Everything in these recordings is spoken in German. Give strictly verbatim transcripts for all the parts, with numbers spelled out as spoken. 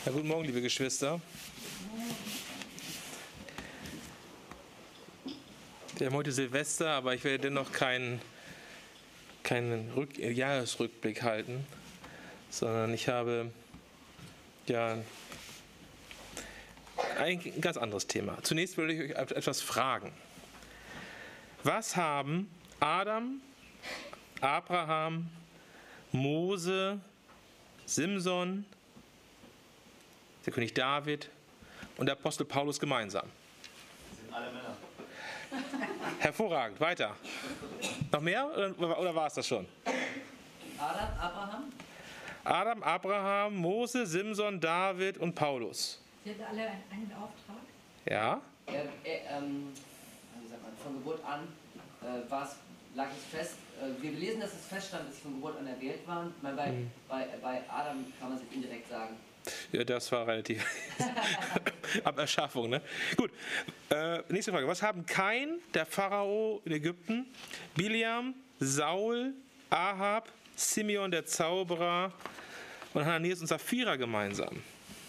Ja, guten Morgen, liebe Geschwister. Wir haben heute Silvester, aber ich werde dennoch keinen, keinen Rück- Jahresrückblick halten, sondern ich habe ja eigentlich ein ganz anderes Thema. Zunächst will ich euch etwas fragen. Was haben Adam, Abraham, Mose, Simson, der König David und der Apostel Paulus gemeinsam? Das sind alle Männer. Hervorragend, weiter. Noch mehr oder, oder war es das schon? Adam, Abraham. Adam, Abraham, Mose, Simson, David und Paulus. Sie hatten alle einen, einen Auftrag. Ja? Er, er, ähm, wie sagt man, von Geburt an äh, war's, lag es fest. Äh, wir lesen, dass es feststand, dass sie von Geburt an erwählt waren. Ich meine, bei, Mhm. bei, bei Adam kann man es indirekt sagen. Ja, das war relativ ab Erschaffung, ne? Gut, äh, nächste Frage. Was haben Kain, der Pharao in Ägypten, Biliam, Saul, Ahab, Simeon, der Zauberer und Hananias und Sapphira gemeinsam?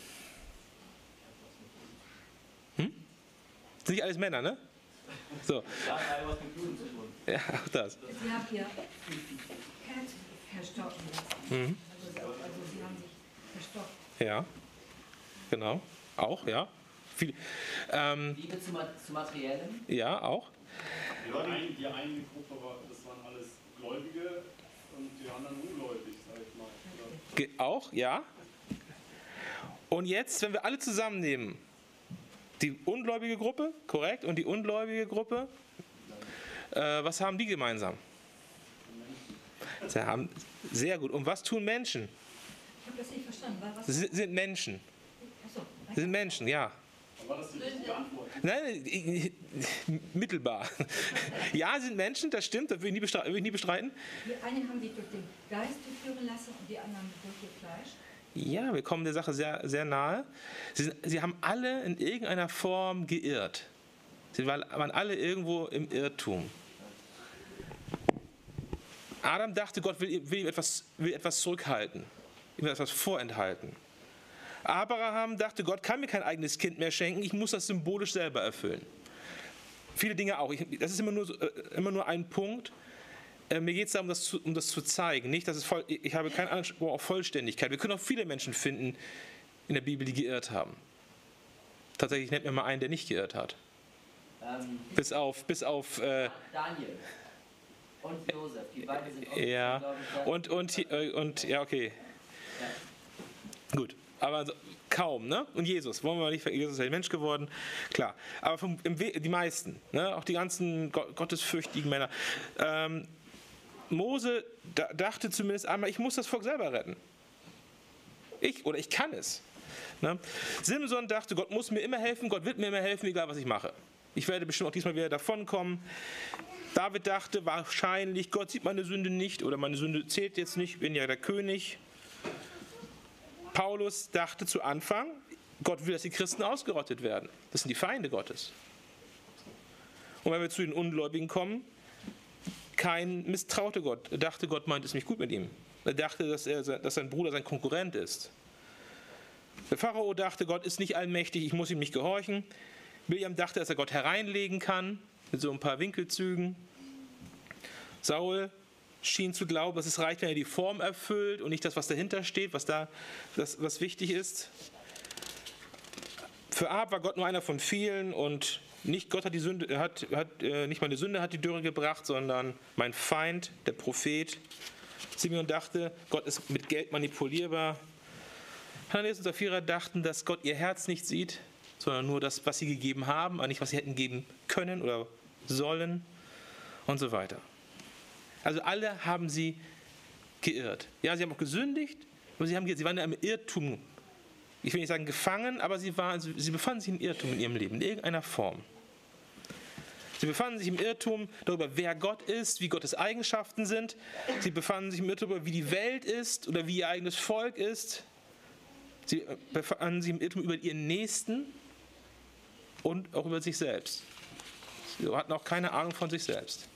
Hm? Sind nicht alles Männer, ne? So. Da hat alle was mit Juden zu tun. Ja, auch das. Sie haben ihr Herz verstocken lassen. Mhm. Also, also sie haben sich verstockt. Ja, genau. Auch, ja. Viel, ähm, Liebe zu, Ma- zu Materiellem. ja, auch. Die eine, die eine Gruppe war, das waren alles Gläubige und die anderen ungläubig, sag ich mal. Oder? Ge auch, ja. Und jetzt, wenn wir alle zusammennehmen, die ungläubige Gruppe, korrekt, und die ungläubige Gruppe, äh, was haben die gemeinsam? Sie haben, sehr gut. Und was tun Menschen? Ich habe das nicht verstanden. Was, Sie sind, sind Menschen. Achso, Sie sind Menschen, ja. War das die richtige Antwort? Nein, ich- ich- mittelbar. Ja, sie sind Menschen, das stimmt, das will ich nie bestreiten. Will ich nie bestreiten. die einen haben sich durch den Geist führen lassen und die anderen durch ihr Fleisch. Ja, wir kommen der Sache sehr, sehr nahe. Sie, sind, sie haben alle in irgendeiner Form geirrt. Sie waren, waren alle irgendwo im Irrtum. Adam dachte, Gott will, will ihm etwas, will etwas zurückhalten, ihm etwas vorenthalten. Abraham dachte, Gott kann mir kein eigenes Kind mehr schenken, ich muss das symbolisch selber erfüllen. Viele Dinge auch. Ich, das ist immer nur, so, äh, immer nur ein Punkt. Äh, mir geht es darum, das zu, um das zu zeigen. Nicht, dass es voll, ich habe keinen Anspruch auf Vollständigkeit. Wir können auch viele Menschen finden in der Bibel, die geirrt haben. Tatsächlich nennt mir mal einen, der nicht geirrt hat. Ähm, Bis auf, bis auf äh, Daniel und Josef. Die beiden sind auch, ja, glaube ich, sehr- und, und, äh, und, ja, okay, Ja. gut. Aber so, kaum, ne? Und Jesus, wollen wir nicht vergessen, Jesus ist ein Mensch geworden, klar. Aber vom, im We die meisten, ne? Auch die ganzen Gott, gottesfürchtigen Männer. Ähm, Mose da, dachte zumindest einmal, ich muss das Volk selber retten. Ich, oder ich kann es. Ne? Simson dachte, Gott muss mir immer helfen, Gott wird mir immer helfen, egal was ich mache. Ich werde bestimmt auch diesmal wieder davonkommen. David dachte wahrscheinlich, Gott sieht meine Sünde nicht oder meine Sünde zählt jetzt nicht, ich bin ja der König. Paulus dachte zu Anfang, Gott will, dass die Christen ausgerottet werden. Das sind die Feinde Gottes. Und wenn wir zu den Ungläubigen kommen, kein misstraute Gott. Er dachte, Gott meint es nicht gut mit ihm. Er dachte, dass, er, dass sein Bruder sein Konkurrent ist. Der Pharao dachte, Gott ist nicht allmächtig, ich muss ihm nicht gehorchen. Biliam dachte, dass er Gott hereinlegen kann, mit so ein paar Winkelzügen. Saul schien zu glauben, dass es reicht, wenn er die Form erfüllt und nicht das, was dahinter steht, was da das, was wichtig ist. Für Ahab war Gott nur einer von vielen und nicht Gott hat die Sünde, hat, hat äh, nicht meine Sünde hat die Dürre gebracht, sondern mein Feind, der Prophet. Simeon dachte, Gott ist mit Geld manipulierbar. Hananias und Sapphira dachten, dass Gott ihr Herz nicht sieht, sondern nur das, was sie gegeben haben, aber nicht, was sie hätten geben können oder sollen und so weiter. Also alle haben sie geirrt. Ja, sie haben auch gesündigt, aber sie, haben, sie waren in einem Irrtum. Ich will nicht sagen gefangen, aber sie, waren, sie befanden sich im Irrtum in ihrem Leben, in irgendeiner Form. Sie befanden sich im Irrtum darüber, wer Gott ist, wie Gottes Eigenschaften sind. Sie befanden sich im Irrtum darüber, wie die Welt ist oder wie ihr eigenes Volk ist. Sie befanden sich im Irrtum über ihren Nächsten und auch über sich selbst. Sie hatten auch keine Ahnung von sich selbst.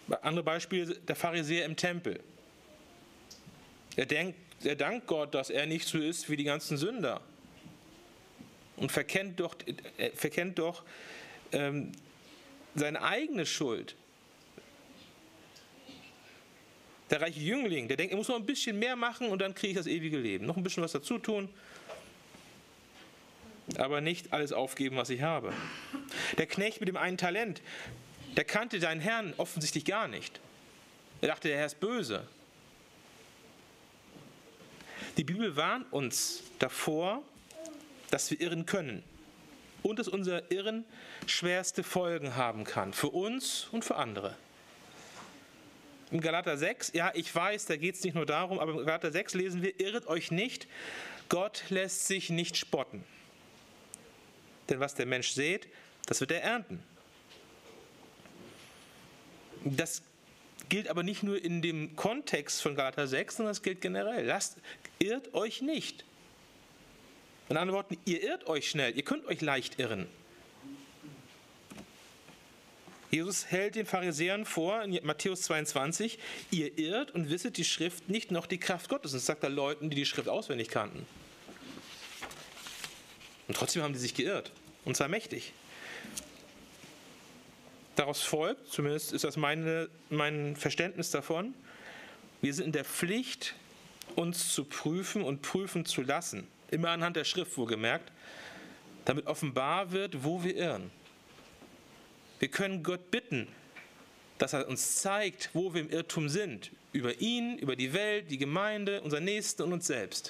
Andere Beispiele, der Pharisäer im Tempel. Er, denkt, er dankt Gott, dass er nicht so ist wie die ganzen Sünder. Und verkennt doch, er verkennt doch ähm, seine eigene Schuld. Der reiche Jüngling, der denkt, er muss noch ein bisschen mehr machen und dann kriege ich das ewige Leben. Noch ein bisschen was dazu tun, aber nicht alles aufgeben, was ich habe. Der Knecht mit dem einen Talent, der kannte seinen Herrn offensichtlich gar nicht. Er dachte, der Herr ist böse. Die Bibel warnt uns davor, dass wir irren können und dass unser Irren schwerste Folgen haben kann, für uns und für andere. Im Galater sechs, ja, ich weiß, da geht es nicht nur darum, aber im Galater sechs lesen wir, irret euch nicht, Gott lässt sich nicht spotten. Denn was der Mensch sät, das wird er ernten. Das gilt aber nicht nur in dem Kontext von Galater sechs, sondern das gilt generell. Lasst, irrt euch nicht. In anderen Worten, ihr irrt euch schnell, ihr könnt euch leicht irren. Jesus hält den Pharisäern vor, in Matthäus zweiundzwanzig, ihr irrt und wisset die Schrift nicht, noch die Kraft Gottes. Und das sagt er Leuten, die die Schrift auswendig kannten. Und trotzdem haben die sich geirrt. Und zwar mächtig. Daraus folgt, zumindest ist das meine, mein Verständnis davon, wir sind in der Pflicht, uns zu prüfen und prüfen zu lassen. Immer anhand der Schrift wohlgemerkt, damit offenbar wird, wo wir irren. Wir können Gott bitten, dass er uns zeigt, wo wir im Irrtum sind. Über ihn, über die Welt, die Gemeinde, unseren Nächsten und uns selbst.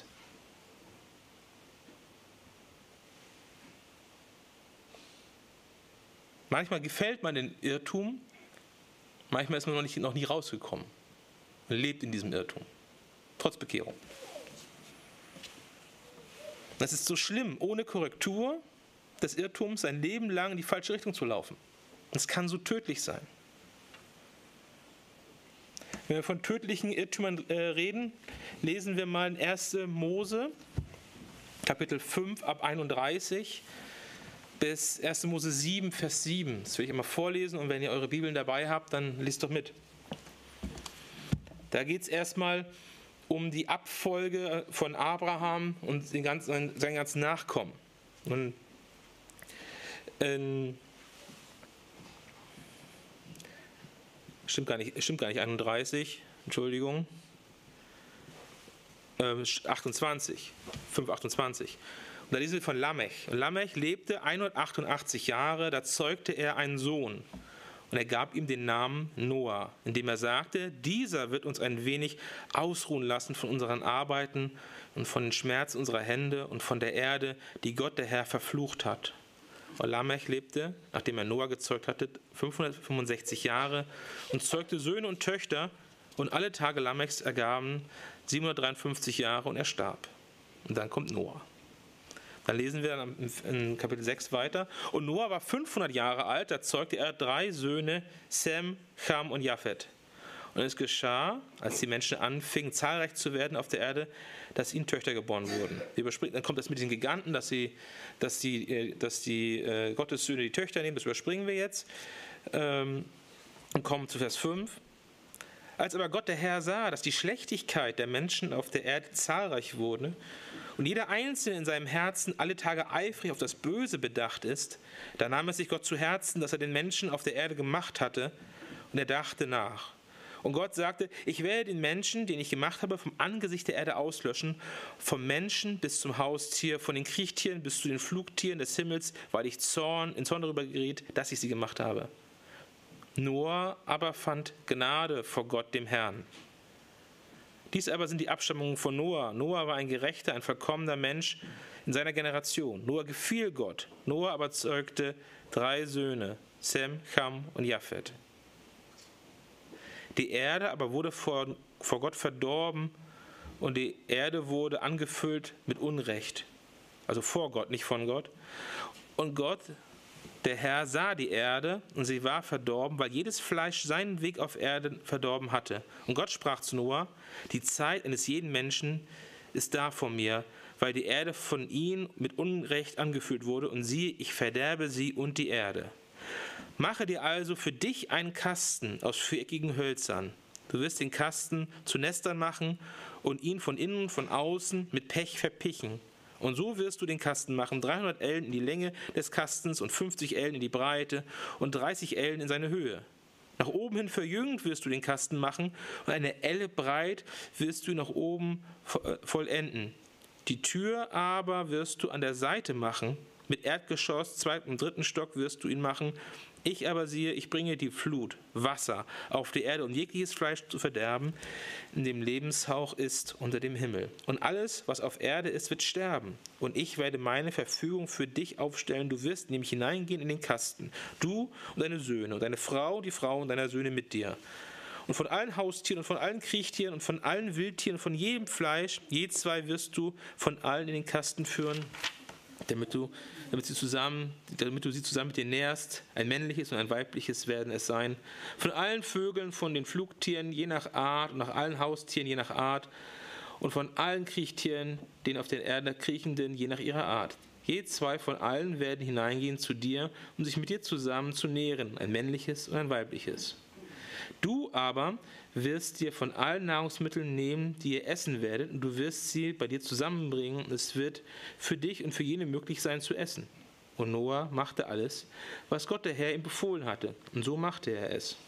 Manchmal gefällt man den Irrtum, manchmal ist man noch, nicht, noch nie rausgekommen. Man lebt in diesem Irrtum, trotz Bekehrung. Das ist so schlimm, ohne Korrektur des Irrtums sein Leben lang in die falsche Richtung zu laufen. Das kann so tödlich sein. Wenn wir von tödlichen Irrtümern äh, reden, lesen wir mal in erster Mose, Kapitel fünf, ab einunddreißig, bis erster Mose sieben, Vers sieben. Das will ich immer vorlesen und wenn ihr eure Bibeln dabei habt, dann lest doch mit. Da geht es erstmal um die Abfolge von Abraham und den ganzen, seinen ganzen Nachkommen. Und in Stimmt gar nicht, stimmt gar nicht, einunddreißig, Entschuldigung, äh, achtundzwanzig, fünf, achtundzwanzig. Und da lesen wir von Lamech. Und Lamech lebte hundertachtundachtzig Jahre, da zeugte er einen Sohn. Und er gab ihm den Namen Noah, indem er sagte, dieser wird uns ein wenig ausruhen lassen von unseren Arbeiten und von den Schmerzen unserer Hände und von der Erde, die Gott der Herr verflucht hat. Und Lamech lebte, nachdem er Noah gezeugt hatte, fünfhundertfünfundsechzig Jahre und zeugte Söhne und Töchter. Und alle Tage Lamechs ergaben siebenhundertdreiundfünfzig Jahre und er starb. Und dann kommt Noah. Dann lesen wir in Kapitel sechs weiter. Und Noah war fünfhundert Jahre alt, da zeugte er drei Söhne, Sem, Cham und Japhet. Und es geschah, als die Menschen anfingen, zahlreich zu werden auf der Erde, dass ihnen Töchter geboren wurden. Dann kommt das mit den Giganten, dass die, dass die, dass die äh, Gottessöhne die Töchter nehmen, das überspringen wir jetzt. Ähm, und kommen zu Vers fünf. Als aber Gott der Herr sah, dass die Schlechtigkeit der Menschen auf der Erde zahlreich wurde und jeder Einzelne in seinem Herzen alle Tage eifrig auf das Böse bedacht ist, da nahm es sich Gott zu Herzen, dass er den Menschen auf der Erde gemacht hatte, und er dachte nach. Und Gott sagte, ich werde den Menschen, den ich gemacht habe, vom Angesicht der Erde auslöschen, vom Menschen bis zum Haustier, von den Kriechtieren bis zu den Flugtieren des Himmels, weil ich Zorn, in Zorn darüber geriet, dass ich sie gemacht habe. Noah aber fand Gnade vor Gott, dem Herrn. Dies aber sind die Abstammungen von Noah. Noah war ein gerechter, ein vollkommener Mensch in seiner Generation. Noah gefiel Gott. Noah aber zeugte drei Söhne, Sem, Cham und Japhet. Die Erde aber wurde vor, vor Gott verdorben und die Erde wurde angefüllt mit Unrecht. Also vor Gott, nicht von Gott. Und Gott, der Herr, sah die Erde und sie war verdorben, weil jedes Fleisch seinen Weg auf Erden verdorben hatte. Und Gott sprach zu Noah, die Zeit eines jeden Menschen ist da vor mir, weil die Erde von ihm mit Unrecht angefüllt wurde und siehe, ich verderbe sie und die Erde. Mache dir also für dich einen Kasten aus viereckigen Hölzern. Du wirst den Kasten zu Nestern machen und ihn von innen und von außen mit Pech verpichen. Und so wirst du den Kasten machen, dreihundert Ellen in die Länge des Kastens und fünfzig Ellen in die Breite und dreißig Ellen in seine Höhe. Nach oben hin verjüngt wirst du den Kasten machen und eine Elle breit wirst du nach oben vollenden. Die Tür aber wirst du an der Seite machen, mit Erdgeschoss, zweiten und dritten Stock wirst du ihn machen. Ich aber siehe, ich bringe die Flut, Wasser auf die Erde, um jegliches Fleisch zu verderben, in dem Lebenshauch ist unter dem Himmel. Und alles, was auf Erde ist, wird sterben. Und ich werde meine Verfügung für dich aufstellen. Du wirst nämlich hineingehen in den Kasten, du und deine Söhne und deine Frau, die Frauen deiner Söhne mit dir. Und von allen Haustieren und von allen Kriechtieren und von allen Wildtieren und von jedem Fleisch, je zwei wirst du von allen in den Kasten führen, damit du, damit, sie zusammen, damit du sie zusammen mit dir nährst. Ein männliches und ein weibliches werden es sein. Von allen Vögeln, von den Flugtieren je nach Art und nach allen Haustieren je nach Art und von allen Kriechtieren, den auf der Erde kriechenden, je nach ihrer Art. Je zwei von allen werden hineingehen zu dir, um sich mit dir zusammen zu nähren, ein männliches und ein weibliches. Du aber wirst dir von allen Nahrungsmitteln nehmen, die ihr essen werdet, und du wirst sie bei dir zusammenbringen, und es wird für dich und für jene möglich sein zu essen. Und Noah machte alles, was Gott der Herr ihm befohlen hatte, und so machte er es.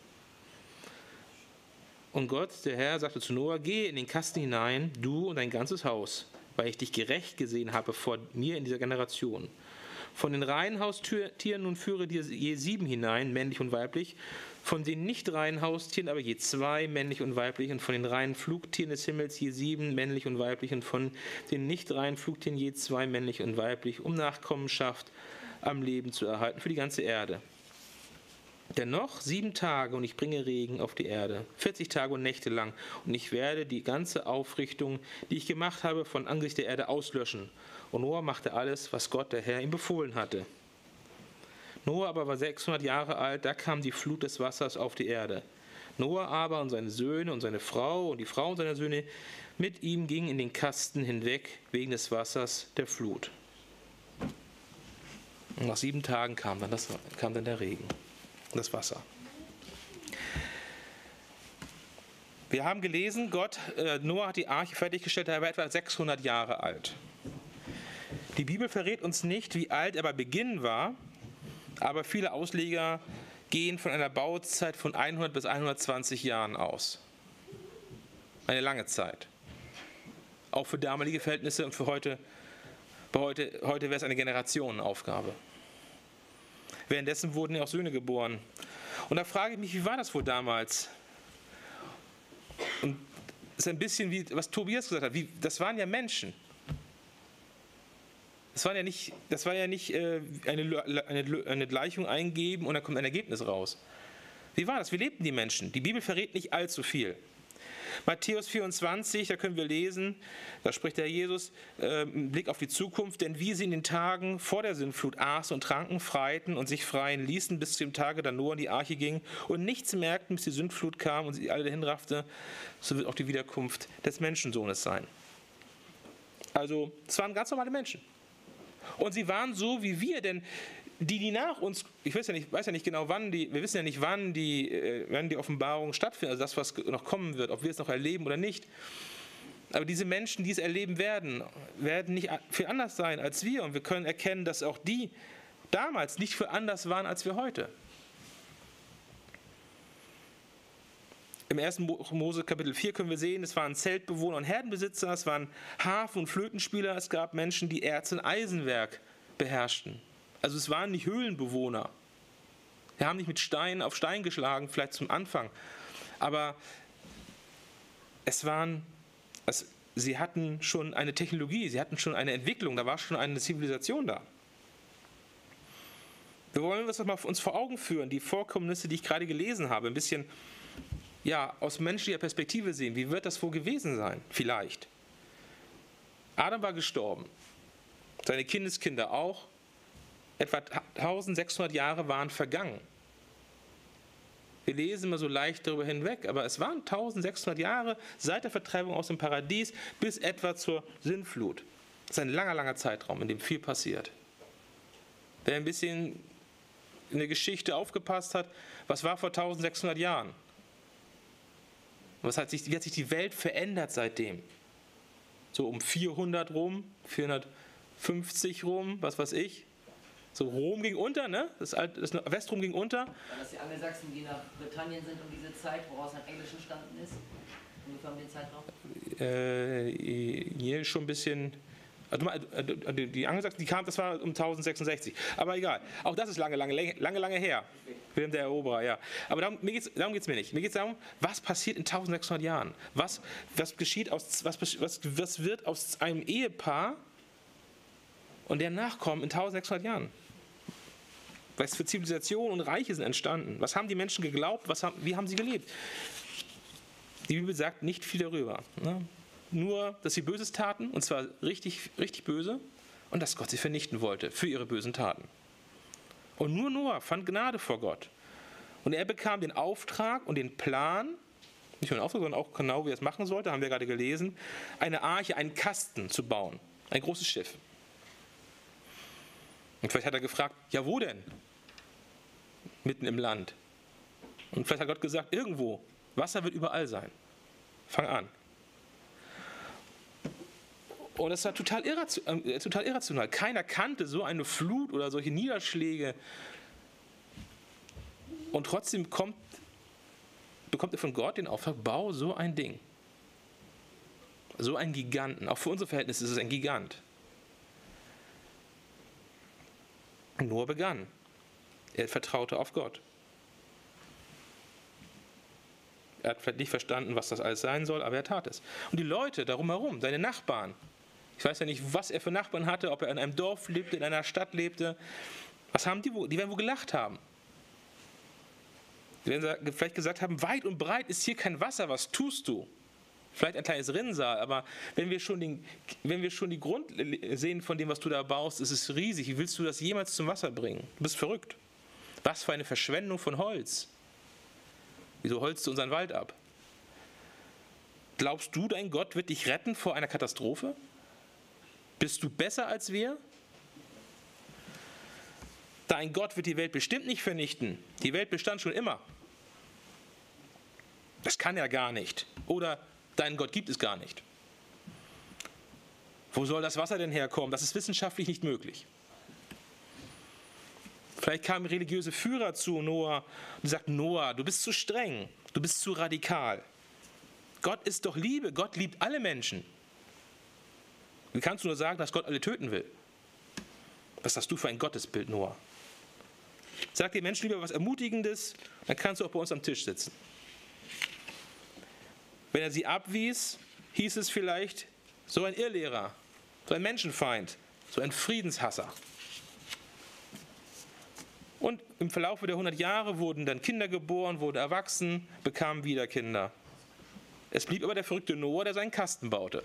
Und Gott, der Herr, sagte zu Noah, gehe in den Kasten hinein, du und dein ganzes Haus, weil ich dich gerecht gesehen habe vor mir in dieser Generation. Von den reinen Haustieren nun führe dir je sieben hinein, männlich und weiblich, von den nicht reinen Haustieren aber je zwei, männlich und weiblich, und von den reinen Flugtieren des Himmels je sieben, männlich und weiblich, und von den nicht reinen Flugtieren je zwei, männlich und weiblich, um Nachkommenschaft am Leben zu erhalten für die ganze Erde. Dennoch sieben Tage und ich bringe Regen auf die Erde, vierzig Tage und Nächte lang, und ich werde die ganze Aufrichtung, die ich gemacht habe, von Angesicht der Erde auslöschen. Und Noah machte alles, was Gott, der Herr, ihm befohlen hatte. Noah aber war sechshundert Jahre alt, da kam die Flut des Wassers auf die Erde. Noah aber und seine Söhne und seine Frau und die Frauen seiner Söhne mit ihm gingen in den Kasten hinweg wegen des Wassers der Flut. Und nach sieben Tagen kam dann, das, kam dann der Regen, das Wasser. Wir haben gelesen, Gott, äh, Noah hat die Arche fertiggestellt, er war etwa sechshundert Jahre alt. Die Bibel verrät uns nicht, wie alt er bei Beginn war, aber viele Ausleger gehen von einer Bauzeit von hundert bis hundertzwanzig Jahren aus. Eine lange Zeit. Auch für damalige Verhältnisse und für heute, heute, heute wäre es eine Generationenaufgabe. Währenddessen wurden ja auch Söhne geboren. Und da frage ich mich, wie war das wohl damals? Und es ist ein bisschen wie, was Tobias gesagt hat, wie, das waren ja Menschen. Das war ja nicht, das war ja nicht äh, eine, eine, eine Gleichung eingeben und dann kommt ein Ergebnis raus. Wie war das? Wie lebten die Menschen? Die Bibel verrät nicht allzu viel. Matthäus vierundzwanzig, da können wir lesen, da spricht der Herr Jesus, äh, einen Blick auf die Zukunft, denn wie sie in den Tagen vor der Sintflut aßen und tranken, freiten und sich freien ließen, bis zu dem Tage, da Noah in die Arche ging und nichts merkten, bis die Sintflut kam und sie alle dahin raffte, so wird auch die Wiederkunft des Menschensohnes sein. Also, es waren ganz normale Menschen. Und sie waren so wie wir, denn die, die nach uns, ich weiß ja nicht, weiß ja nicht genau, wann die, wir wissen ja nicht, wann die, äh, wann die Offenbarung stattfindet, also das, was noch kommen wird, ob wir es noch erleben oder nicht. Aber diese Menschen, die es erleben werden, werden nicht viel anders sein als wir. Und wir können erkennen, dass auch die damals nicht viel anders waren als wir heute. Im ersten Mose Kapitel vier können wir sehen, es waren Zeltbewohner und Herdenbesitzer, es waren Harfen- und Flötenspieler, es gab Menschen, die Erz- und Eisenwerk beherrschten. Also es waren nicht Höhlenbewohner. Sie haben nicht mit Stein auf Stein geschlagen, vielleicht zum Anfang. Aber es waren, es, sie hatten schon eine Technologie, sie hatten schon eine Entwicklung, da war schon eine Zivilisation da. Wir wollen das mal uns vor Augen führen, die Vorkommnisse, die ich gerade gelesen habe, ein bisschen ja, aus menschlicher Perspektive sehen. Wie wird das wohl gewesen sein? Vielleicht. Adam war gestorben. Seine Kindeskinder auch. Etwa eintausendsechshundert Jahre waren vergangen. Wir lesen immer so leicht darüber hinweg, aber es waren eintausendsechshundert Jahre seit der Vertreibung aus dem Paradies bis etwa zur Sintflut. Das ist ein langer, langer Zeitraum, in dem viel passiert. Wer ein bisschen in der Geschichte aufgepasst hat, was war vor eintausendsechshundert Jahren? Was hat sich, wie hat sich die Welt verändert seitdem? So um vierhundert rum, vierhundertfünfzig rum, was weiß ich. So Rom ging unter, ne? Das, Alt, das Westrom ging unter. Waren das die Angelsachsen, die nach Britannien sind um diese Zeit, woraus ein Englisch entstanden ist? Ungefähr um den Zeitraum? Äh, hier schon ein bisschen. Also die Angelsachsen, die kam, das war um tausendsechsundsechzig. Aber egal. Auch das ist lange, lange, lange, lange her. Wilhelm der Eroberer, ja. Aber darum, mir geht's, darum geht es mir nicht. Mir geht es darum, was passiert in eintausendsechshundert Jahren? Was, was geschieht aus, was, was, was wird aus einem Ehepaar und der Nachkommen in eintausendsechshundert Jahren? Was für Zivilisationen und Reiche sind entstanden? Was haben die Menschen geglaubt? Was haben, wie haben sie gelebt? Die Bibel sagt nicht viel darüber. Ne? Nur, dass sie Böses taten, und zwar richtig, richtig böse, und dass Gott sie vernichten wollte für ihre bösen Taten. Und nur Noah fand Gnade vor Gott. Und er bekam den Auftrag und den Plan, nicht nur den Auftrag, sondern auch genau, wie er es machen sollte, haben wir gerade gelesen, eine Arche, einen Kasten zu bauen. Ein großes Schiff. Und vielleicht hat er gefragt, ja wo denn? Mitten im Land. Und vielleicht hat Gott gesagt, irgendwo. Wasser wird überall sein. Fang an. Und das war total, irration, äh, total irrational. Keiner kannte so eine Flut oder solche Niederschläge. Und trotzdem kommt, bekommt er von Gott den Auftrag, bau so ein Ding. So einen Giganten. Auch für unsere Verhältnisse ist es ein Gigant. Und Noah begann. Er vertraute auf Gott. Er hat vielleicht nicht verstanden, was das alles sein soll, aber er tat es. Und die Leute darum herum, seine Nachbarn, ich weiß ja nicht, was er für Nachbarn hatte, ob er in einem Dorf lebte, in einer Stadt lebte. Was haben die wohl? Die werden wohl gelacht haben. Die werden vielleicht gesagt haben, weit und breit ist hier kein Wasser, was tust du? Vielleicht ein kleines Rinnsal, aber wenn wir schon, den, wenn wir schon die Grund sehen von dem, was du da baust, ist es riesig. Wie willst du das jemals zum Wasser bringen? Du bist verrückt. Was für eine Verschwendung von Holz. Wieso holst du unseren Wald ab? Glaubst du, dein Gott wird dich retten vor einer Katastrophe? Bist du besser als wir? Dein Gott wird die Welt bestimmt nicht vernichten. Die Welt bestand schon immer. Das kann er gar nicht. Oder deinen Gott gibt es gar nicht. Wo soll das Wasser denn herkommen? Das ist wissenschaftlich nicht möglich. Vielleicht kamen religiöse Führer zu Noah und sagten, Noah, du bist zu streng, du bist zu radikal. Gott ist doch Liebe, Gott liebt alle Menschen. Wie kannst du nur sagen, dass Gott alle töten will? Was hast du für ein Gottesbild, Noah? Sag den Menschen lieber was Ermutigendes, dann kannst du auch bei uns am Tisch sitzen. Wenn er sie abwies, hieß es vielleicht, so ein Irrlehrer, so ein Menschenfeind, so ein Friedenshasser. Und im Verlauf der hundert Jahre wurden dann Kinder geboren, wurden erwachsen, bekamen wieder Kinder. Es blieb aber der verrückte Noah, der seinen Kasten baute.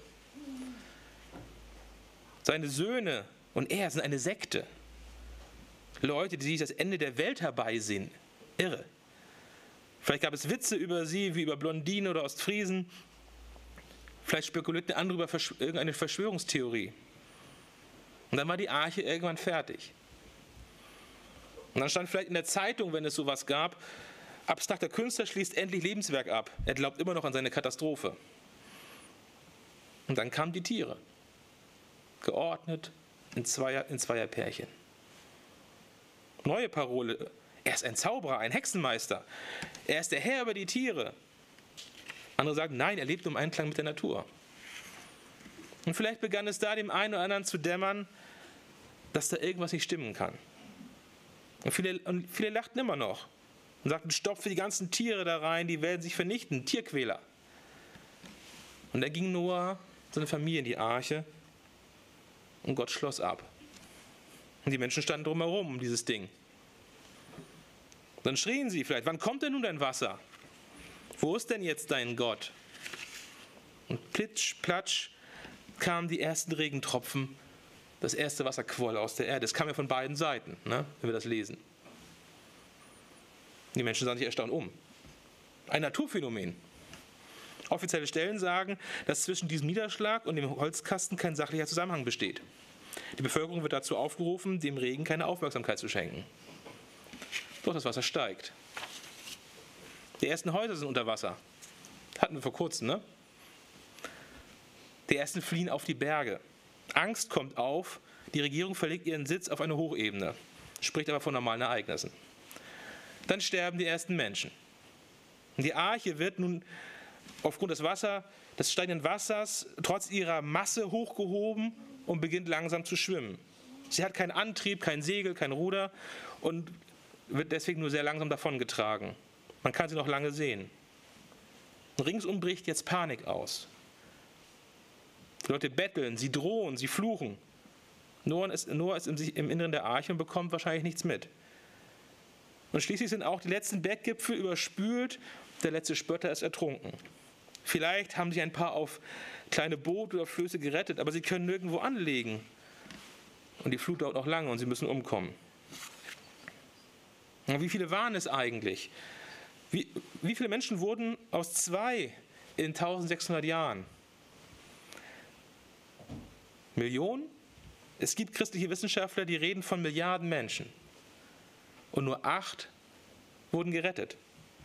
Seine Söhne und er sind eine Sekte. Leute, die sich das Ende der Welt herbeisehen. Irre. Vielleicht gab es Witze über sie, wie über Blondinen oder Ostfriesen. Vielleicht spekulierten andere über Versch- irgendeine Verschwörungstheorie. Und dann war die Arche irgendwann fertig. Und dann stand vielleicht in der Zeitung, wenn es sowas gab, abstrakter Künstler schließt endlich Lebenswerk ab. Er glaubt immer noch an seine Katastrophe. Und dann kamen die Tiere. Geordnet in Zweier, in Zweierpärchen. Neue Parole. Er ist ein Zauberer, ein Hexenmeister. Er ist der Herr über die Tiere. Andere sagen, nein, er lebt im Einklang mit der Natur. Und vielleicht begann es da dem einen oder anderen zu dämmern, dass da irgendwas nicht stimmen kann. Und viele, und viele lachten immer noch und sagten, stopfe die ganzen Tiere da rein, die werden sich vernichten, Tierquäler. Und da ging Noah, seine Familie in die Arche und Gott schloss ab. Und die Menschen standen drumherum um dieses Ding. Dann schrien sie vielleicht, wann kommt denn nun dein Wasser? Wo ist denn jetzt dein Gott? Und plitsch, platsch kamen die ersten Regentropfen. Das erste Wasser quoll aus der Erde. Es kam ja von beiden Seiten, ne, wenn wir das lesen. Die Menschen sahen sich erstaunt um. Ein Naturphänomen. Offizielle Stellen sagen, dass zwischen diesem Niederschlag und dem Holzkasten kein sachlicher Zusammenhang besteht. Die Bevölkerung wird dazu aufgerufen, dem Regen keine Aufmerksamkeit zu schenken. Doch das Wasser steigt. Die ersten Häuser sind unter Wasser. Hatten wir vor kurzem, ne? Die ersten fliehen auf die Berge. Angst kommt auf, die Regierung verlegt ihren Sitz auf eine Hochebene, spricht aber von normalen Ereignissen. Dann sterben die ersten Menschen. Und die Arche wird nun aufgrund des Wasser, des steigenden Wassers trotz ihrer Masse hochgehoben und beginnt langsam zu schwimmen. Sie hat keinen Antrieb, kein Segel, kein Ruder und wird deswegen nur sehr langsam davongetragen. Man kann sie noch lange sehen. Und ringsum bricht jetzt Panik aus. Die Leute betteln, sie drohen, sie fluchen. Noah ist, Noah ist im, im Inneren der Arche und bekommt wahrscheinlich nichts mit. Und schließlich sind auch die letzten Berggipfel überspült, der letzte Spötter ist ertrunken. Vielleicht haben sich ein paar auf kleine Boote oder Flöße gerettet, aber sie können nirgendwo anlegen. Und die Flut dauert noch lange und sie müssen umkommen. Und wie viele waren es eigentlich? Wie, wie viele Menschen wurden aus zwei in eintausendsechshundert Jahren? Millionen? Es gibt christliche Wissenschaftler, die reden von Milliarden Menschen. Und nur acht wurden gerettet.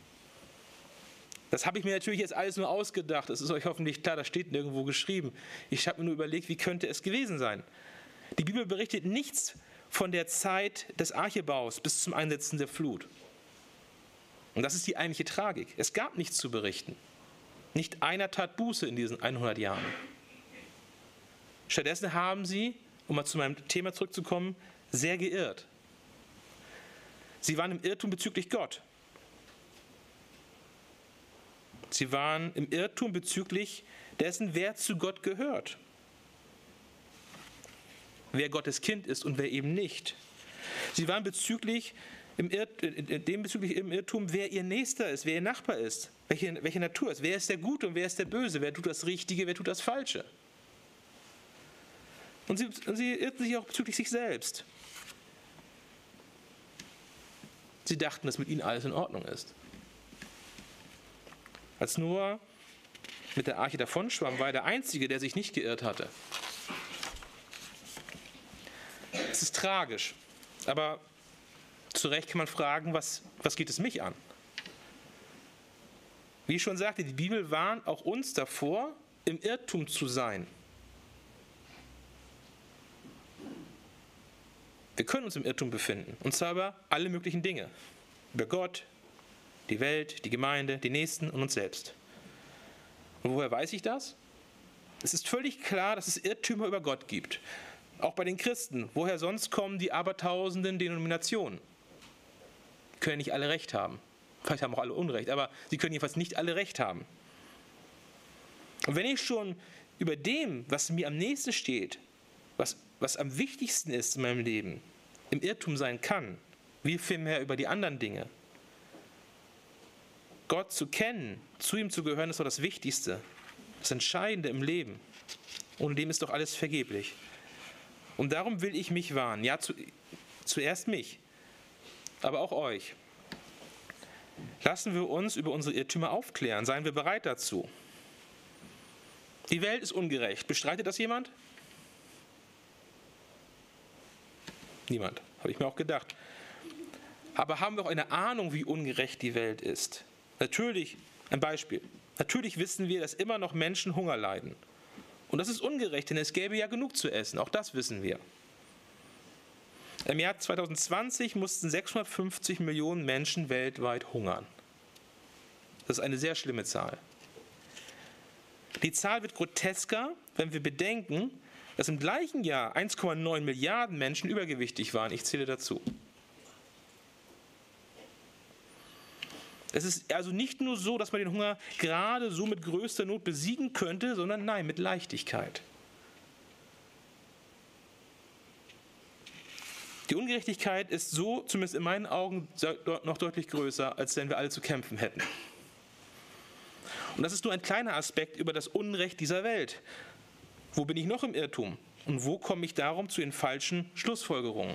Das habe ich mir natürlich jetzt alles nur ausgedacht. Das ist euch hoffentlich klar, das steht nirgendwo geschrieben. Ich habe mir nur überlegt, wie könnte es gewesen sein. Die Bibel berichtet nichts von der Zeit des Archebaus bis zum Einsetzen der Flut. Und das ist die eigentliche Tragik. Es gab nichts zu berichten. Nicht einer tat Buße in diesen hundert Jahren. Stattdessen haben sie, um mal zu meinem Thema zurückzukommen, sehr geirrt. Sie waren im Irrtum bezüglich Gott. Sie waren im Irrtum bezüglich dessen, wer zu Gott gehört. Wer Gottes Kind ist und wer eben nicht. Sie waren bezüglich im, Irr, dem bezüglich im Irrtum, wer ihr Nächster ist, wer ihr Nachbar ist, welche, welche Natur ist, wer ist der Gute und wer ist der Böse, wer tut das Richtige, wer tut das Falsche. Und sie, und sie irrten sich auch bezüglich sich selbst. Sie dachten, dass mit ihnen alles in Ordnung ist. Als Noah mit der Arche davonschwamm, war er der Einzige, der sich nicht geirrt hatte. Es ist tragisch, aber zu Recht kann man fragen, was, was geht es mich an? Wie ich schon sagte, die Bibel warnt auch uns davor, im Irrtum zu sein. Wir können uns im Irrtum befinden, und zwar über alle möglichen Dinge. Über Gott, die Welt, die Gemeinde, die Nächsten und uns selbst. Und woher weiß ich das? Es ist völlig klar, dass es Irrtümer über Gott gibt. Auch bei den Christen. Woher sonst kommen die abertausenden Denominationen? Die können nicht alle Recht haben. Vielleicht haben auch alle Unrecht, aber sie können jedenfalls nicht alle Recht haben. Und wenn ich schon über dem, was mir am nächsten steht, was, was am wichtigsten ist in meinem Leben, im Irrtum sein kann, wie viel mehr über die anderen Dinge. Gott zu kennen, zu ihm zu gehören, ist doch das Wichtigste, das Entscheidende im Leben. Ohne dem ist doch alles vergeblich. Und darum will ich mich warnen. Ja, zu, zuerst mich, aber auch euch. Lassen wir uns über unsere Irrtümer aufklären. Seien wir bereit dazu. Die Welt ist ungerecht. Bestreitet das jemand? Niemand. Habe ich mir auch gedacht. Aber haben wir auch eine Ahnung, wie ungerecht die Welt ist? Natürlich, ein Beispiel. Natürlich wissen wir, dass immer noch Menschen Hunger leiden. Und das ist ungerecht, denn es gäbe ja genug zu essen. Auch das wissen wir. Im Jahr zweitausendzwanzig mussten sechshundertfünfzig Millionen Menschen weltweit hungern. Das ist eine sehr schlimme Zahl. Die Zahl wird grotesker, wenn wir bedenken, dass im gleichen Jahr eins Komma neun Milliarden Menschen übergewichtig waren. Ich zähle dazu. Es ist also nicht nur so, dass man den Hunger gerade so mit größter Not besiegen könnte, sondern nein, mit Leichtigkeit. Die Ungerechtigkeit ist so, zumindest in meinen Augen, noch deutlich größer, als wenn wir alle zu kämpfen hätten. Und das ist nur ein kleiner Aspekt über das Unrecht dieser Welt. Wo bin ich noch im Irrtum? Und wo komme ich darum zu den falschen Schlussfolgerungen?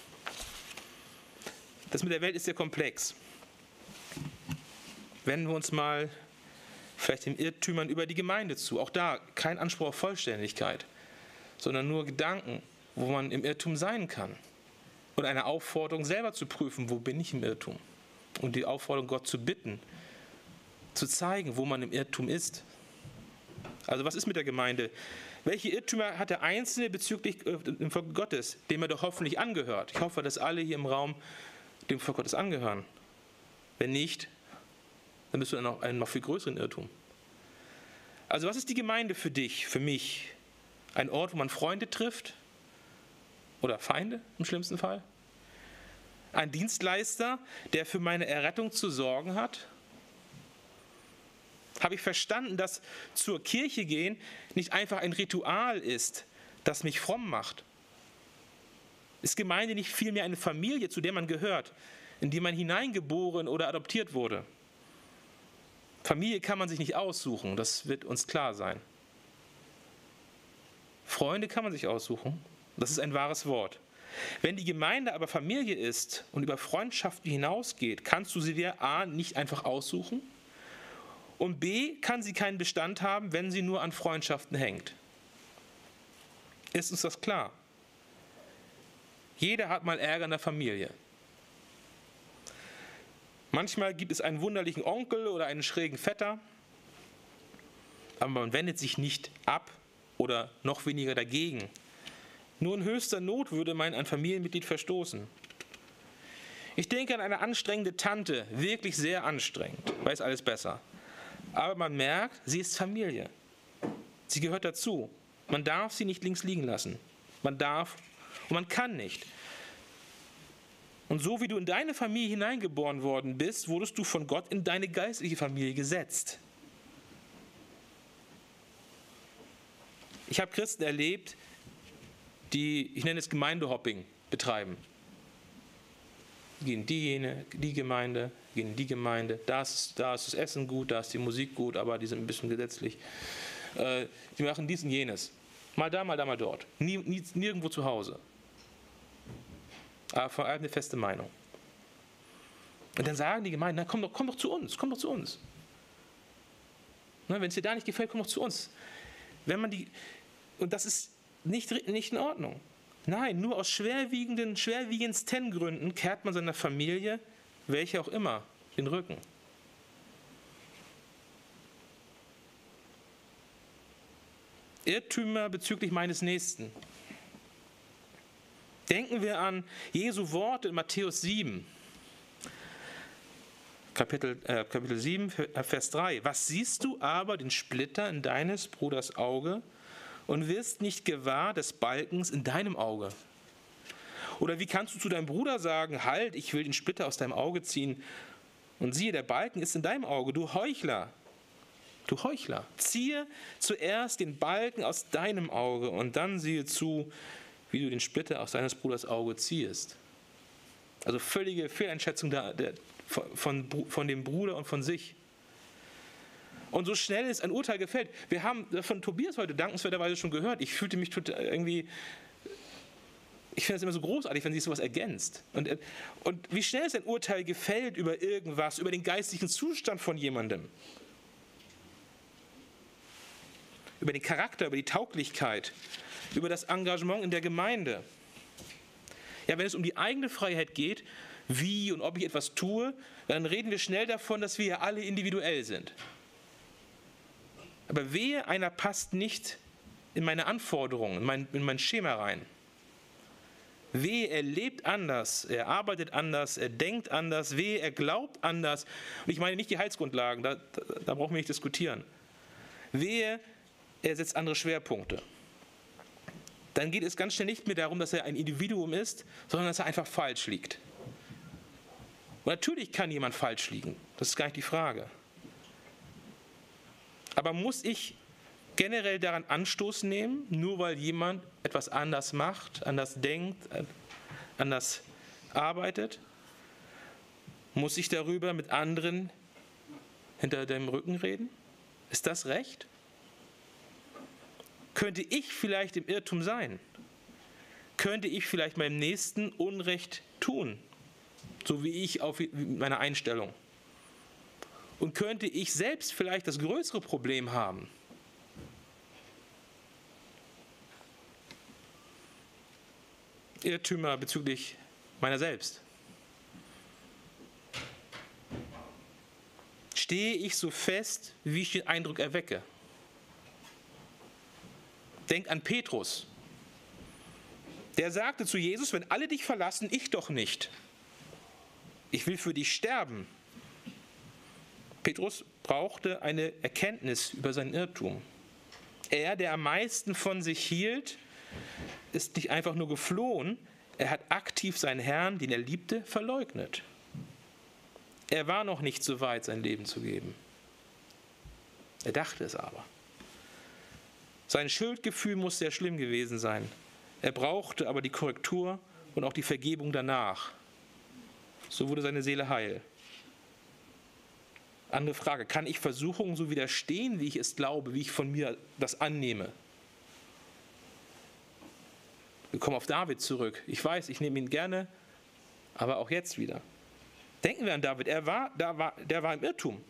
Das mit der Welt ist sehr komplex. Wenden wir uns mal vielleicht den Irrtümern über die Gemeinde zu. Auch da kein Anspruch auf Vollständigkeit, sondern nur Gedanken, wo man im Irrtum sein kann. Und eine Aufforderung, selber zu prüfen, wo bin ich im Irrtum? Und die Aufforderung, Gott zu bitten, zu zeigen, wo man im Irrtum ist. Also was ist mit der Gemeinde? Welche Irrtümer hat der Einzelne bezüglich äh, dem Volk Gottes, dem er doch hoffentlich angehört? Ich hoffe, dass alle hier im Raum dem Volk Gottes angehören. Wenn nicht, dann bist du in noch, einem noch viel größeren Irrtum. Also was ist die Gemeinde für dich, für mich? Ein Ort, wo man Freunde trifft? Oder Feinde im schlimmsten Fall? Ein Dienstleister, der für meine Errettung zu sorgen hat? Habe ich verstanden, dass zur Kirche gehen nicht einfach ein Ritual ist, das mich fromm macht? Ist Gemeinde nicht vielmehr eine Familie, zu der man gehört, in die man hineingeboren oder adoptiert wurde? Familie kann man sich nicht aussuchen, das wird uns klar sein. Freunde kann man sich aussuchen, das ist ein wahres Wort. Wenn die Gemeinde aber Familie ist und über Freundschaften hinausgeht, kannst du sie dir A nicht einfach aussuchen und B kann sie keinen Bestand haben, wenn sie nur an Freundschaften hängt. Ist uns das klar? Jeder hat mal Ärger in der Familie. Manchmal gibt es einen wunderlichen Onkel oder einen schrägen Vetter, aber man wendet sich nicht ab oder noch weniger dagegen. Nur in höchster Not würde man ein Familienmitglied verstoßen. Ich denke an eine anstrengende Tante, wirklich sehr anstrengend, weiß alles besser. Aber man merkt, sie ist Familie. Sie gehört dazu. Man darf sie nicht links liegen lassen. Man darf und man kann nicht. Und so wie du in deine Familie hineingeboren worden bist, wurdest du von Gott in deine geistliche Familie gesetzt. Ich habe Christen erlebt, die, ich nenne es Gemeindehopping, betreiben. Die gehen in die, die Gemeinde, gehen in die Gemeinde, da ist, da ist das Essen gut, da ist die Musik gut, aber die sind ein bisschen gesetzlich. Äh, die machen dies und jenes. Mal da, mal da, mal dort. Nie, nie, nirgendwo zu Hause. Aber vor allem eine feste Meinung. Und dann sagen die Gemeinden, na, komm doch, komm doch zu uns, komm doch zu uns. Wenn es dir da nicht gefällt, komm doch zu uns. Wenn man die, und das ist nicht, nicht in Ordnung. Nein, nur aus schwerwiegenden, schwerwiegendsten Gründen kehrt man seiner Familie, welche auch immer, den Rücken. Irrtümer bezüglich meines Nächsten. Denken wir an Jesu Worte in Matthäus sieben, Kapitel, äh, Kapitel sieben, Vers drei. Was siehst du aber den Splitter in deines Bruders Auge und wirst nicht gewahr des Balkens in deinem Auge? Oder wie kannst du zu deinem Bruder sagen, halt, ich will den Splitter aus deinem Auge ziehen und siehe, der Balken ist in deinem Auge, du Heuchler. Du Heuchler, ziehe zuerst den Balken aus deinem Auge und dann siehe zu, wie du den Splitter aus deines Bruders Auge ziehst. Also völlige Fehleinschätzung der, der, von, von dem Bruder und von sich. Und so schnell ist ein Urteil gefällt. Wir haben von Tobias heute dankenswerterweise schon gehört. Ich fühlte mich total irgendwie, ich finde es immer so großartig, wenn sich sowas ergänzt. Und, und wie schnell ist ein Urteil gefällt über irgendwas, über den geistlichen Zustand von jemandem. Über den Charakter, über die Tauglichkeit, über das Engagement in der Gemeinde. Ja, wenn es um die eigene Freiheit geht, wie und ob ich etwas tue, dann reden wir schnell davon, dass wir ja alle individuell sind. Aber wehe, einer passt nicht in meine Anforderungen, in mein, in mein Schema rein. Wehe, er lebt anders, er arbeitet anders, er denkt anders, wehe, er glaubt anders. Und ich meine nicht die Heilsgrundlagen, da, da, da brauchen wir nicht diskutieren. Wehe, er setzt andere Schwerpunkte. Dann geht es ganz schnell nicht mehr darum, dass er ein Individuum ist, sondern dass er einfach falsch liegt. Und natürlich kann jemand falsch liegen, das ist gar nicht die Frage. Aber muss ich generell daran Anstoß nehmen, nur weil jemand etwas anders macht, anders denkt, anders arbeitet? Muss ich darüber mit anderen hinter dem Rücken reden? Ist das recht? Könnte ich vielleicht im Irrtum sein? Könnte ich vielleicht meinem Nächsten Unrecht tun? So wie ich auf meiner Einstellung. Und könnte ich selbst vielleicht das größere Problem haben? Irrtümer bezüglich meiner selbst? Stehe ich so fest, wie ich den Eindruck erwecke? Denk an Petrus. Der sagte zu Jesus, wenn alle dich verlassen, ich doch nicht. Ich will für dich sterben. Petrus brauchte eine Erkenntnis über seinen Irrtum. Er, der am meisten von sich hielt, ist nicht einfach nur geflohen, er hat aktiv seinen Herrn, den er liebte, verleugnet. Er war noch nicht so weit, sein Leben zu geben. Er dachte es aber. Sein Schuldgefühl muss sehr schlimm gewesen sein. Er brauchte aber die Korrektur und auch die Vergebung danach. So wurde seine Seele heil. Andere Frage, kann ich Versuchungen so widerstehen, wie ich es glaube, wie ich von mir das annehme? Wir kommen auf David zurück. Ich weiß, ich nehme ihn gerne, aber auch jetzt wieder. Denken wir an David, er war, da war, der war im Irrtum.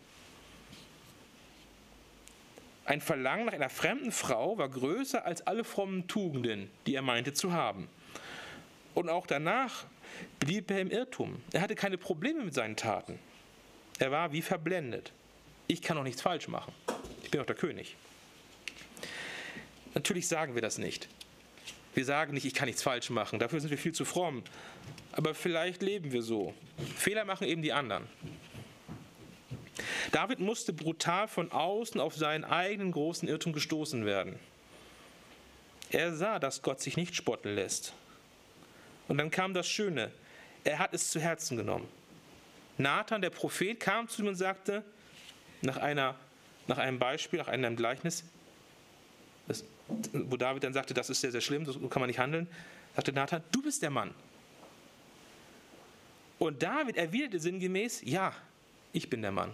Ein Verlangen nach einer fremden Frau war größer als alle frommen Tugenden, die er meinte zu haben. Und auch danach blieb er im Irrtum. Er hatte keine Probleme mit seinen Taten. Er war wie verblendet. Ich kann doch nichts falsch machen. Ich bin doch der König. Natürlich sagen wir das nicht. Wir sagen nicht, ich kann nichts falsch machen. Dafür sind wir viel zu fromm. Aber vielleicht leben wir so. Fehler machen eben die anderen. David musste brutal von außen auf seinen eigenen großen Irrtum gestoßen werden. Er sah, dass Gott sich nicht spotten lässt. Und dann kam das Schöne. Er hat es zu Herzen genommen. Nathan, der Prophet, kam zu ihm und sagte, nach, einer, nach einem Beispiel, nach einem Gleichnis, das, wo David dann sagte, das ist sehr, sehr schlimm, so kann man nicht handeln, sagte Nathan, du bist der Mann. Und David erwiderte sinngemäß, ja, ich bin der Mann.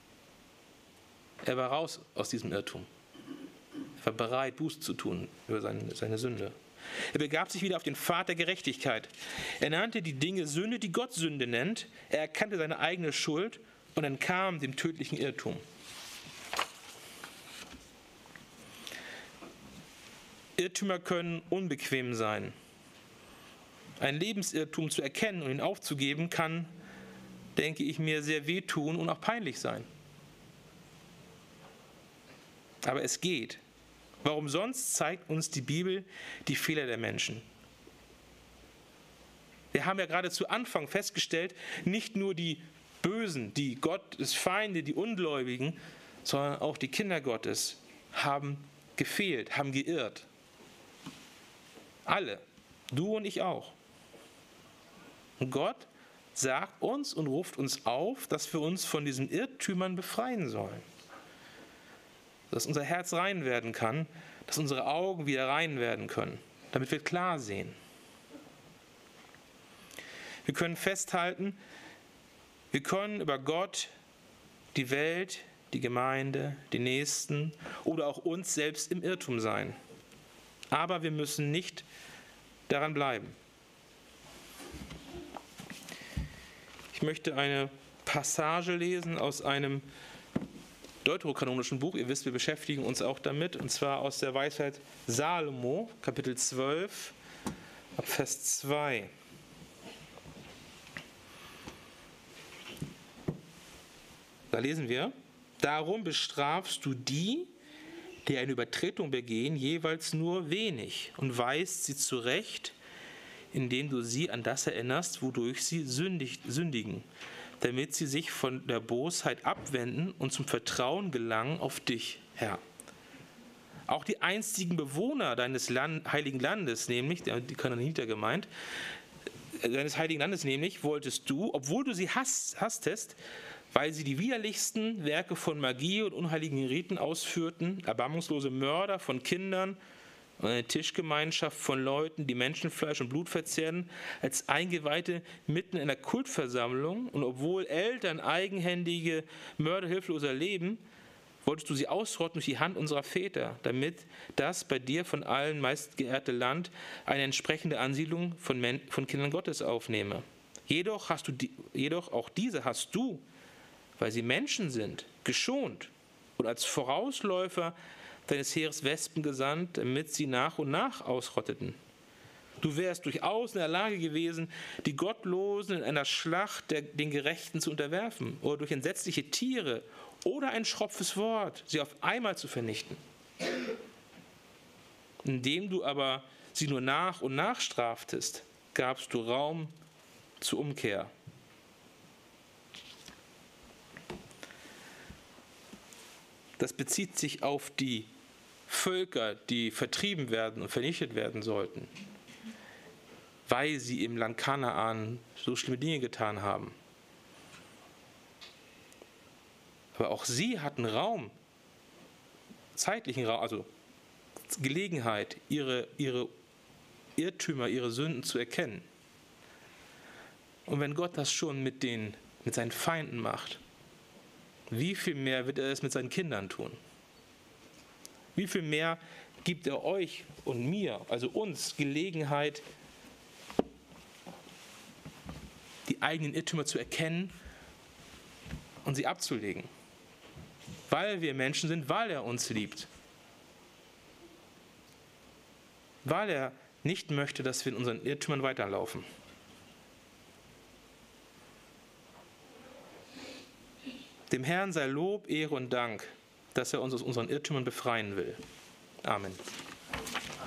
Er war raus aus diesem Irrtum. Er war bereit, Buße zu tun über seine, seine Sünde. Er begab sich wieder auf den Pfad der Gerechtigkeit. Er nannte die Dinge Sünde, die Gott Sünde nennt. Er erkannte seine eigene Schuld und entkam dem tödlichen Irrtum. Irrtümer können unbequem sein. Ein Lebensirrtum zu erkennen und ihn aufzugeben, kann, denke ich mir, sehr wehtun und auch peinlich sein. Aber es geht. Warum sonst zeigt uns die Bibel die Fehler der Menschen? Wir haben ja gerade zu Anfang festgestellt, nicht nur die Bösen, die Gottes Feinde, die Ungläubigen, sondern auch die Kinder Gottes haben gefehlt, haben geirrt. Alle, du und ich auch. Und Gott sagt uns und ruft uns auf, dass wir uns von diesen Irrtümern befreien sollen. Dass unser Herz rein werden kann, dass unsere Augen wieder rein werden können, damit wir klar sehen. Wir können festhalten, wir können über Gott, die Welt, die Gemeinde, die Nächsten oder auch uns selbst im Irrtum sein. Aber wir müssen nicht daran bleiben. Ich möchte eine Passage lesen aus einem deuterokanonischen Buch. Ihr wisst, wir beschäftigen uns auch damit, und zwar aus der Weisheit Salomo, Kapitel zwölf, ab Vers zwei. Da lesen wir, darum bestrafst du die, die eine Übertretung begehen, jeweils nur wenig und weist sie zurecht, indem du sie an das erinnerst, wodurch sie sündig, sündigen, damit sie sich von der Bosheit abwenden und zum Vertrauen gelangen auf dich, Herr. Auch die einstigen Bewohner deines Land, heiligen Landes, nämlich, die Kanaaniter gemeint, deines heiligen Landes nämlich, wolltest du, obwohl du sie hass, hasstest, weil sie die widerlichsten Werke von Magie und unheiligen Riten ausführten, erbarmungslose Mörder von Kindern und eine Tischgemeinschaft von Leuten, die Menschenfleisch und Blut verzehren, als Eingeweihte mitten in einer Kultversammlung, und obwohl Eltern eigenhändige Mörder hilfloser leben, wolltest du sie ausrotten durch die Hand unserer Väter, damit das bei dir von allen meist geehrte Land eine entsprechende Ansiedlung von, Men- von Kindern Gottes aufnehme. Jedoch, hast du die, jedoch auch diese hast du, weil sie Menschen sind, geschont und als Vorausläufer deines Heeres Wespen gesandt, damit sie nach und nach ausrotteten. Du wärst durchaus in der Lage gewesen, die Gottlosen in einer Schlacht der, den Gerechten zu unterwerfen oder durch entsetzliche Tiere oder ein schropfes Wort sie auf einmal zu vernichten. Indem du aber sie nur nach und nach straftest, gabst du Raum zur Umkehr. Das bezieht sich auf die Völker, die vertrieben werden und vernichtet werden sollten, weil sie im Land Kanaan so schlimme Dinge getan haben. Aber auch sie hatten Raum, zeitlichen Raum, also Gelegenheit, ihre, ihre Irrtümer, ihre Sünden zu erkennen. Und wenn Gott das schon mit, den, mit seinen Feinden macht, wie viel mehr wird er es mit seinen Kindern tun? Wie viel mehr gibt er euch und mir, also uns, Gelegenheit, die eigenen Irrtümer zu erkennen und sie abzulegen? Weil wir Menschen sind, weil er uns liebt. Weil er nicht möchte, dass wir in unseren Irrtümern weiterlaufen. Dem Herrn sei Lob, Ehre und Dank, dass er uns aus unseren Irrtümern befreien will. Amen.